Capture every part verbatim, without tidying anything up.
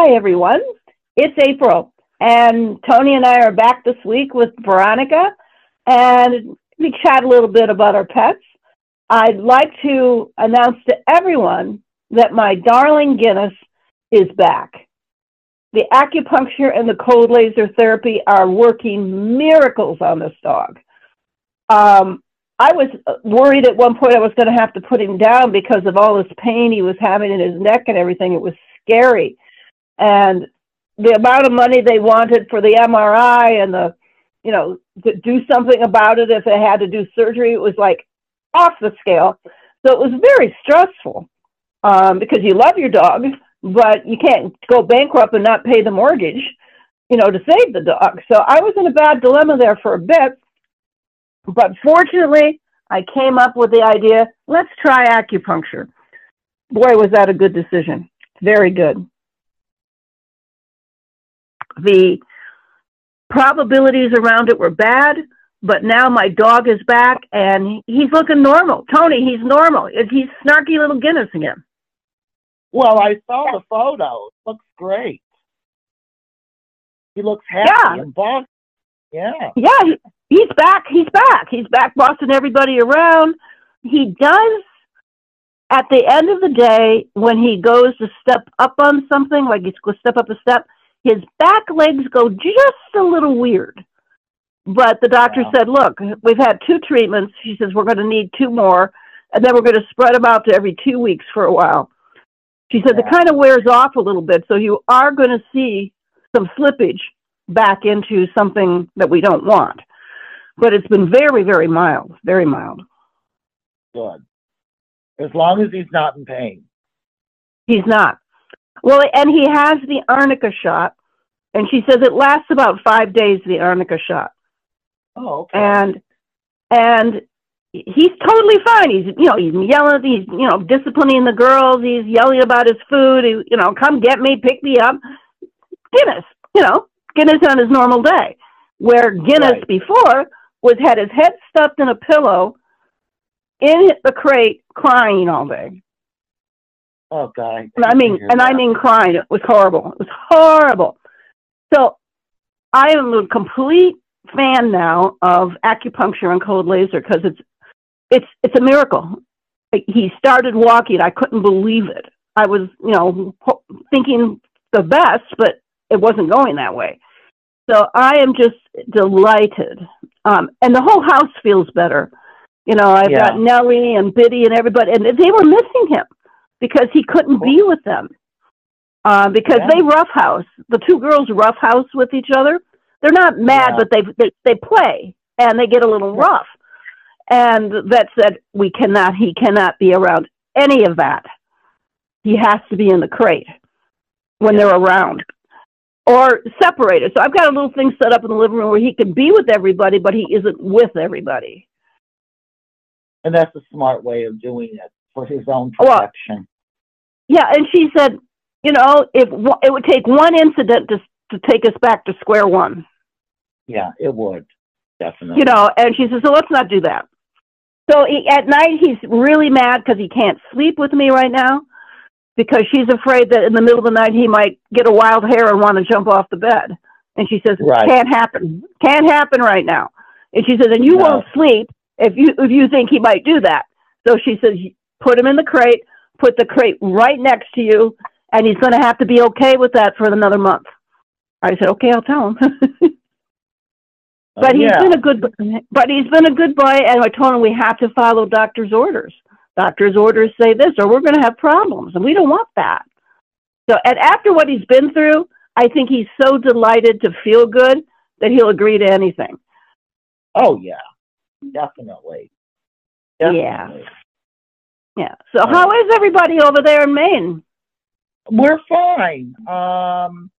Hi, everyone. It's April, and Tony and I are back this week with Veronica, and we chat a little bit about our pets. I'd like to announce to everyone that my darling Guinness is back. The acupuncture and the cold laser therapy are working miracles on this dog. Um, I was worried at one point I was going to have to put him down because of all this pain he was having in his neck and everything. It was scary. And the amount of money they wanted for the M R I and the, you know, to do something about it if they had to do surgery, it was like off the scale. So it was very stressful um, because you love your dog, but you can't go bankrupt and not pay the mortgage, you know, to save the dog. So I was in a bad dilemma there for a bit. But fortunately, I came up with the idea, let's try acupuncture. Boy, was that a good decision. Very good. The probabilities around it were bad, but now my dog is back and he's looking normal. Tony, he's normal. He's snarky little Guinness again. Well, I saw the photo. It looks great. He looks happy Yeah. and bossy. Yeah. Yeah, he, he's back. He's back. He's back bossing everybody around. He does, at the end of the day, when he goes to step up on something, like he's going to step up a step, his back legs go just a little weird. But the doctor Wow. said, look, we've had two treatments. She says, we're going to need two more, and then we're going to spread them out to every two weeks for a while. She says, Yeah. it kind of wears off a little bit, so you are going to see some slippage back into something that we don't want. But it's been very, very mild, very mild. Good. As long as he's not in pain. He's not. Well, and he has the arnica shot, and she says it lasts about five days, the arnica shot. Oh, okay. And and he's totally fine. He's, you know, he's yelling, he's, you know, disciplining the girls. He's yelling about his food. He, you know, come get me, pick me up. Guinness, you know, Guinness on his normal day. Where Guinness Right. before was had his head stuffed in a pillow in the crate crying all day. Oh, God. And I mean, and I mean crying. It was horrible. It was horrible. So I am a complete fan now of acupuncture and cold laser because it's it's it's a miracle. He started walking. I couldn't believe it. I was, you know, thinking the best, but it wasn't going that way. So I am just delighted. Um, and the whole house feels better. You know, I've Yeah. got Nellie and Biddy and everybody, and they were missing him because he couldn't be with them. Uh, because Yeah. they roughhouse. The two girls roughhouse with each other. They're not mad, Yeah. but they, they they play, and they get a little rough. And that said, we cannot, he cannot be around any of that. He has to be in the crate when Yeah. they're around. Or separated. So I've got a little thing set up in the living room where he can be with everybody, but he isn't with everybody. And that's a smart way of doing it for his own Well, protection. yeah, and she said, you know, if it would take one incident to to take us back to square one. Yeah, it would. Definitely. You know, and she says, so let's not do that. So he, at night, he's really mad because he can't sleep with me right now because she's afraid that in the middle of the night he might get a wild hair and want to jump off the bed. And she says, Right. can't happen. Can't happen right now. And she says, and you No. won't sleep if you if you think he might do that. So she says, put him in the crate, put the crate right next to you, and he's going to have to be okay with that for another month. I said, okay, I'll tell him. But he's yeah. been a good, but he's been a good boy, and I told him we have to follow doctor's orders. Doctor's orders say this, or we're going to have problems, and we don't want that. So, and after what he's been through, I think he's so delighted to feel good that he'll agree to anything. Oh, yeah. Definitely. Definitely. Yeah. So, how is everybody over there in Maine? We're fine. Um,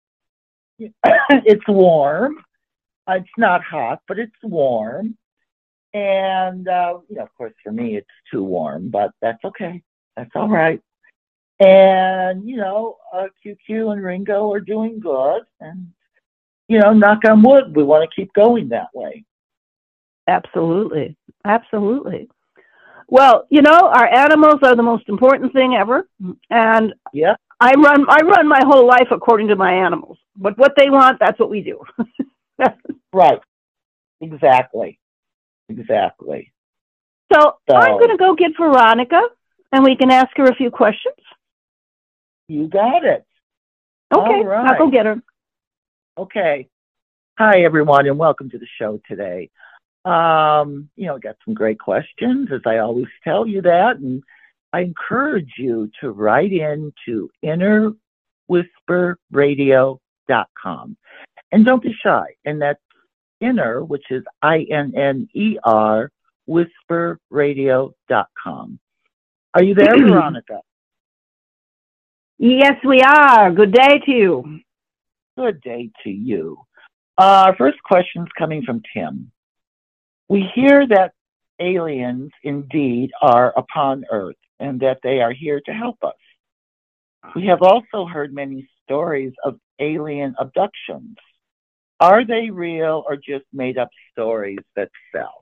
it's warm. It's not hot, but it's warm. And, uh, you know, of course, for me, it's too warm, but that's okay. That's all right. And, you know, uh, Q Q and Ringo are doing good. And, you know, knock on wood, we want to keep going that way. Absolutely. Absolutely. Well, you know, our animals are the most important thing ever. And yeah. I run I run my whole life according to my animals. But what they want, that's what we do. Right. Exactly. Exactly. So, So I'm going to go get Veronica, and we can ask her a few questions. you got it. Okay, All right. I'll go get her. Okay. Hi, everyone, and welcome to the show today. Um, you know, got some great questions, as I always tell you that, and I encourage you to write in to inner whisper radio dot com. And don't be shy. And that's inner, which is I N N E R, whisper radio dot com. Are you there, Veronica? Yes, we are. Good day to you. Good day to you. Uh, our first question is coming from Tim. We hear that aliens indeed are upon Earth and that they are here to help us. We have also heard many stories of alien abductions. Are they real or just made up stories that sell?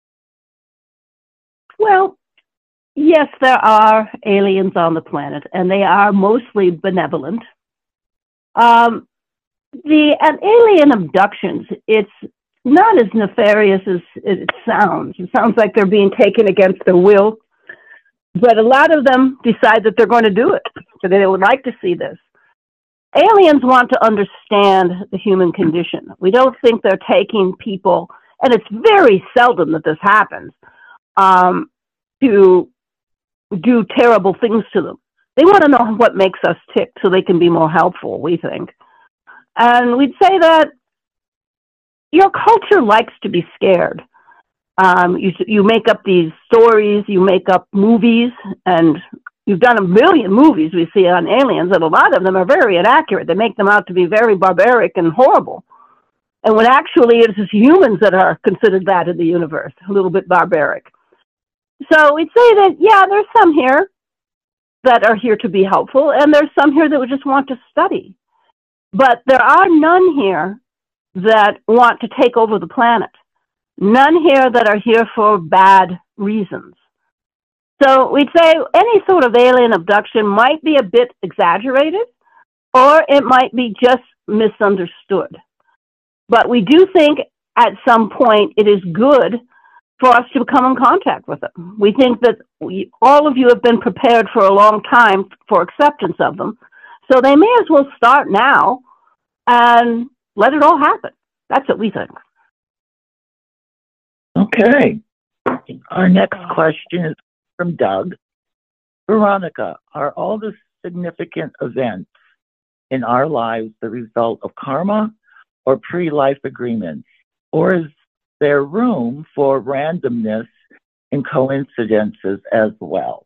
Well, yes, there are aliens on the planet, and they are mostly benevolent. Um, the an alien abductions, it's not as nefarious as it sounds. It sounds like they're being taken against their will, but a lot of them decide that they're going to do it, so they would like to see this. Aliens want to understand the human condition. We don't think they're taking people, and it's very seldom that this happens, um, to do terrible things to them. They want to know what makes us tick so they can be more helpful, we think. And we'd say that your culture likes to be scared. Um, you, you make up these stories, you make up movies, and you've done a million movies we see on aliens, and a lot of them are very inaccurate. They make them out to be very barbaric and horrible. And when actually it is humans that are considered that in the universe, a little bit barbaric. So we'd say that, yeah, there's some here that are here to be helpful, and there's some here that would just want to study. But there are none here that want to take over the planet. None here that are here for bad reasons. So we'd say any sort of alien abduction might be a bit exaggerated, or it might be just misunderstood. But we do think at some point it is good for us to come in contact with them. We think that we, all of you have been prepared for a long time for acceptance of them, so they may as well start now and let it all happen. That's what we think. Okay. Our next question is from Doug. Veronica, are all the significant events in our lives the result of karma or pre-life agreements? Or is there room for randomness and coincidences as well?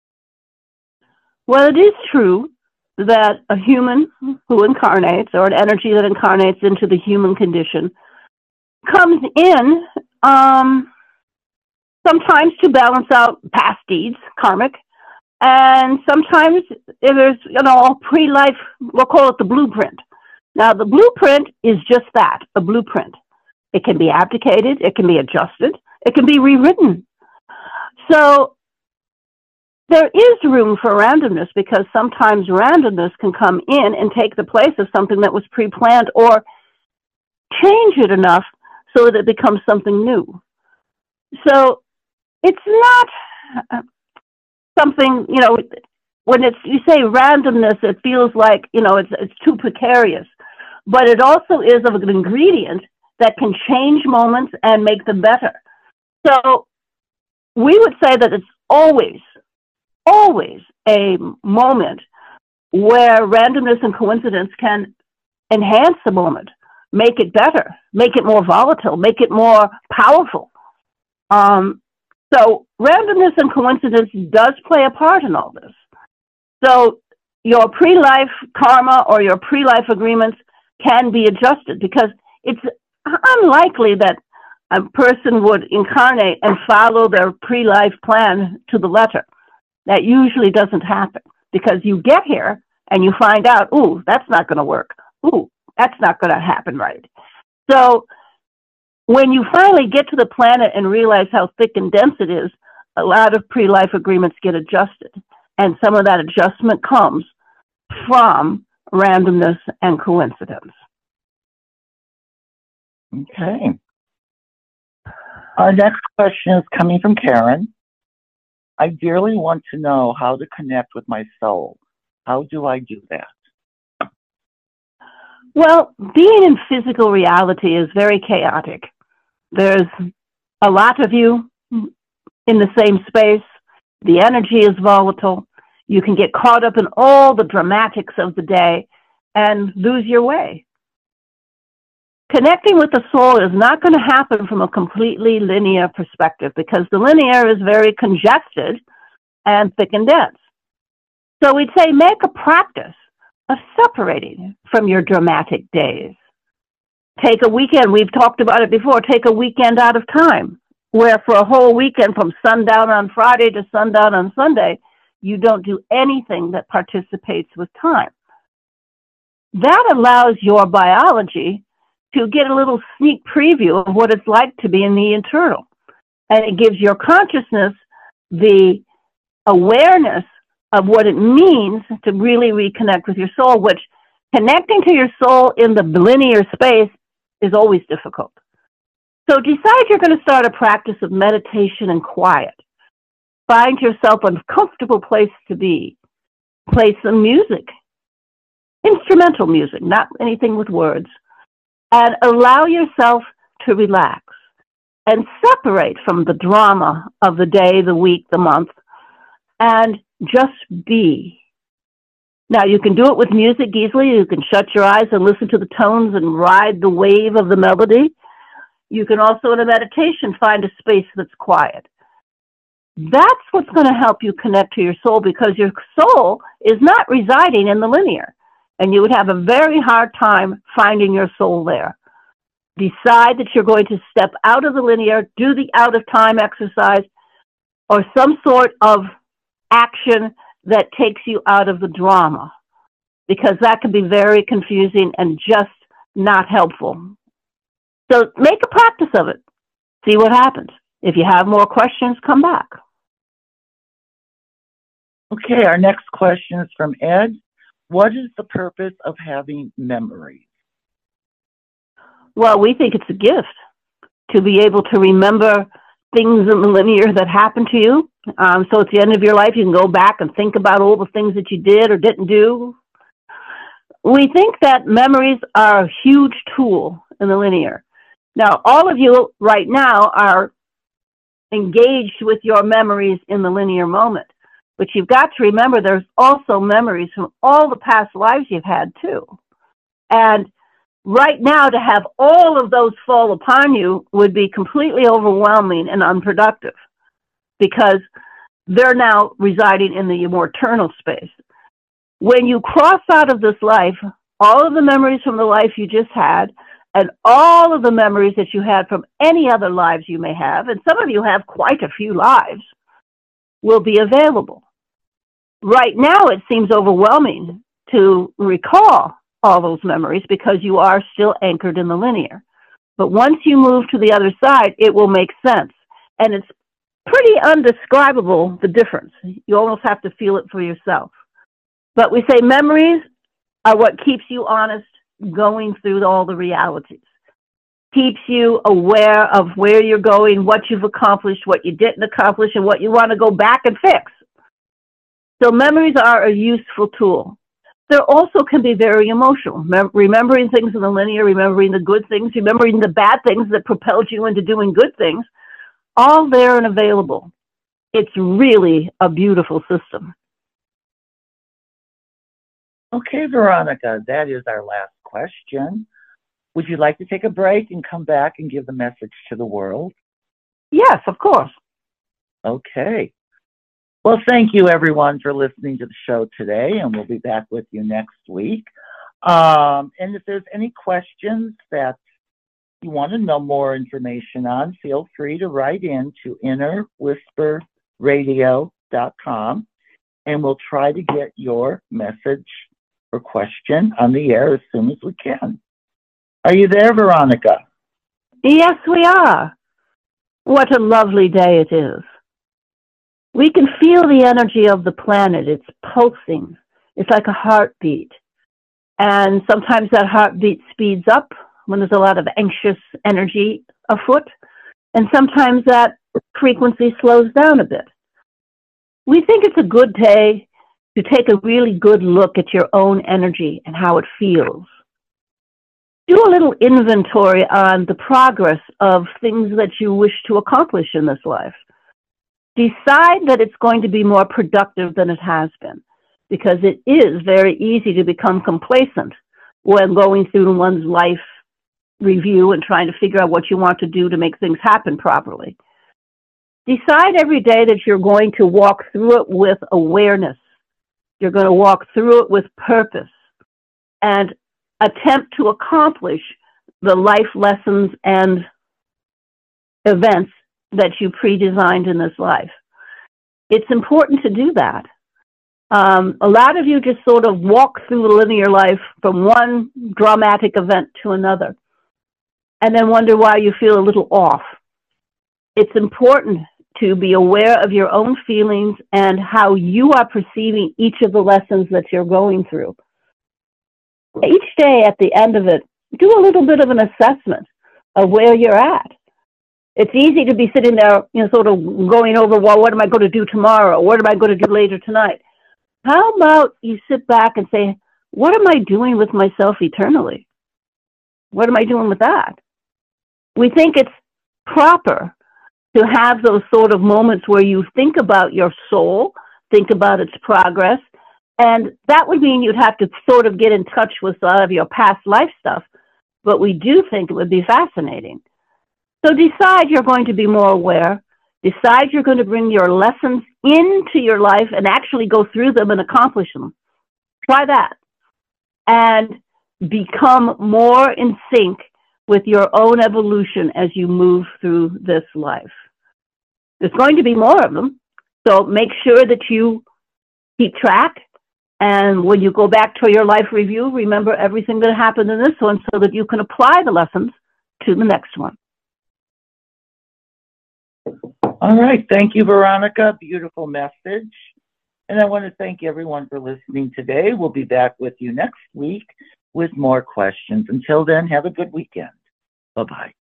Well, it is true that a human who incarnates, or an energy that incarnates into the human condition, comes in um, sometimes to balance out past deeds, karmic, and sometimes if there's, you know, pre-life, we'll call it the blueprint. Now, the blueprint is just that, a blueprint. It can be abdicated, it can be adjusted, it can be rewritten. So there is room for randomness, because sometimes randomness can come in and take the place of something that was pre-planned, or change it enough so that it becomes something new. So it's not something, you know, when it's, you say randomness, it feels like, you know, it's it's too precarious. But it also is of an ingredient that can change moments and make them better. So we would say that it's always, always a moment where randomness and coincidence can enhance the moment, make it better, make it more volatile, make it more powerful. Um, so randomness and coincidence does play a part in all this. So your pre-life karma or your pre-life agreements can be adjusted, because it's unlikely that a person would incarnate and follow their pre-life plan to the letter. That usually doesn't happen, because you get here and you find out, ooh, that's not going to work. Ooh, that's not going to happen right. So when you finally get to the planet and realize how thick and dense it is, a lot of pre-life agreements get adjusted. And some of that adjustment comes from randomness and coincidence. Okay. Our next question is coming from Karen. I dearly want to know how to connect with my soul. How do I do that? Well, being in physical reality is very chaotic. There's a lot of you in the same space. The energy is volatile. You can get caught up in all the dramatics of the day and lose your way. Connecting with the soul is not going to happen from a completely linear perspective because the linear is very congested and thick and dense. So we'd say make a practice of separating from your dramatic days. Take a weekend, we've talked about it before, take a weekend out of time, where for a whole weekend from sundown on Friday to sundown on Sunday, you don't do anything that participates with time. That allows your biology to get a little sneak preview of what it's like to be in the internal. And it gives your consciousness the awareness of what it means to really reconnect with your soul, which connecting to your soul in the linear space is always difficult. So decide you're going to start a practice of meditation and quiet. Find yourself a comfortable place to be. Play some music, instrumental music, not anything with words. And allow yourself to relax and separate from the drama of the day, the week, the month, and just be. Now, you can do it with music easily. You can shut your eyes and listen to the tones and ride the wave of the melody. You can also, in a meditation, find a space that's quiet. That's what's going to help you connect to your soul, because your soul is not residing in the linear. And you would have a very hard time finding your soul there. Decide that you're going to step out of the linear, do the out of time exercise, or some sort of action that takes you out of the drama, because that can be very confusing and just not helpful. So make a practice of it. See what happens. If you have more questions, come back. Okay, our next question is from Ed. What is the purpose of having memories? Well, we think it's a gift to be able to remember things in the linear that happened to you. Um, so at the end of your life, you can go back and think about all the things that you did or didn't do. We think that memories are a huge tool in the linear. Now, all of you right now are engaged with your memories in the linear moment. But you've got to remember there's also memories from all the past lives you've had, too. And right now, to have all of those fall upon you would be completely overwhelming and unproductive, because they're now residing in the more eternal space. When you cross out of this life, all of the memories from the life you just had, and all of the memories that you had from any other lives you may have, and some of you have quite a few lives, will be available. Right now, it seems overwhelming to recall all those memories because you are still anchored in the linear. But once you move to the other side, it will make sense. And it's pretty undescribable, the difference. You almost have to feel it for yourself. But we say memories are what keeps you honest going through all the realities. Keeps you aware of where you're going, what you've accomplished, what you didn't accomplish, and what you want to go back and fix. So memories are a useful tool. They also can be very emotional. Mem- remembering things in the linear, remembering the good things, remembering the bad things that propelled you into doing good things, all there and available. It's really a beautiful system. Okay, Veronica, that is our last question. Would you like to take a break and come back and give the message to the world? Yes, of course. Okay. Well, thank you, everyone, for listening to the show today, and we'll be back with you next week. Um, and if there's any questions that you want to know more information on, feel free to write in to inner whisper radio dot com, and we'll try to get your message or question on the air as soon as we can. Are you there, Veronica? Yes, we are. What a lovely day it is. We can feel the energy of the planet. It's pulsing. It's like a heartbeat. And sometimes that heartbeat speeds up when there's a lot of anxious energy afoot. And sometimes that frequency slows down a bit. We think it's a good day to take a really good look at your own energy and how it feels. Do a little inventory on the progress of things that you wish to accomplish in this life. Decide that it's going to be more productive than it has been, because it is very easy to become complacent when going through one's life review and trying to figure out what you want to do to make things happen properly. Decide every day that you're going to walk through it with awareness. You're going to walk through it with purpose and attempt to accomplish the life lessons and events that you pre-designed in this life. It's important to do that. Um, a lot of you just sort of walk through the linear life from one dramatic event to another and then wonder why you feel a little off. It's important to be aware of your own feelings and how you are perceiving each of the lessons that you're going through. Each day at the end of it, do a little bit of an assessment of where you're at. It's easy to be sitting there, you know, sort of going over, well, what am I going to do tomorrow? What am I going to do later tonight? How about you sit back and say, what am I doing with myself eternally? What am I doing with that? We think it's proper to have those sort of moments where you think about your soul, think about its progress, and that would mean you'd have to sort of get in touch with a lot of your past life stuff, but we do think it would be fascinating. So decide you're going to be more aware. Decide you're going to bring your lessons into your life and actually go through them and accomplish them. Try that. And become more in sync with your own evolution as you move through this life. There's going to be more of them, so make sure that you keep track. And when you go back to your life review, remember everything that happened in this one so that you can apply the lessons to the next one. All right. Thank you, Veronica. Beautiful message. And I want to thank everyone for listening today. We'll be back with you next week with more questions. Until then, have a good weekend. Bye-bye.